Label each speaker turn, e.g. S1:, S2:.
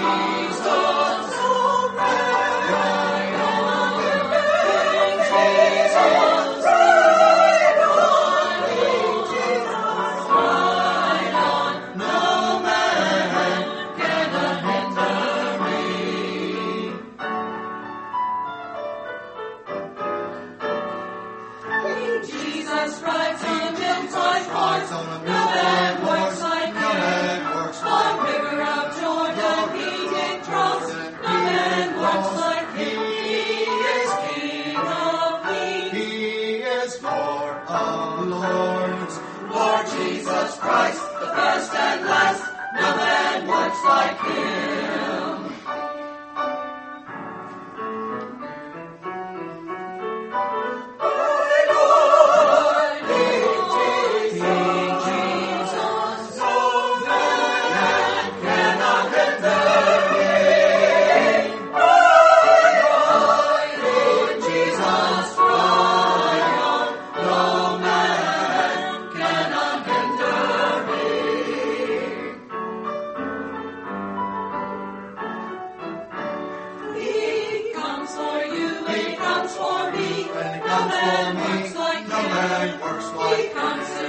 S1: Jesus rides on a hillside horse. No man works like him. On river of Jordan he did cross. No man works like him. He is King of kings.
S2: He is Lord of lords.
S1: Lord Jesus Christ, the first and last. No man works like him.
S2: When he comes for me, no man works like him.
S1: He comes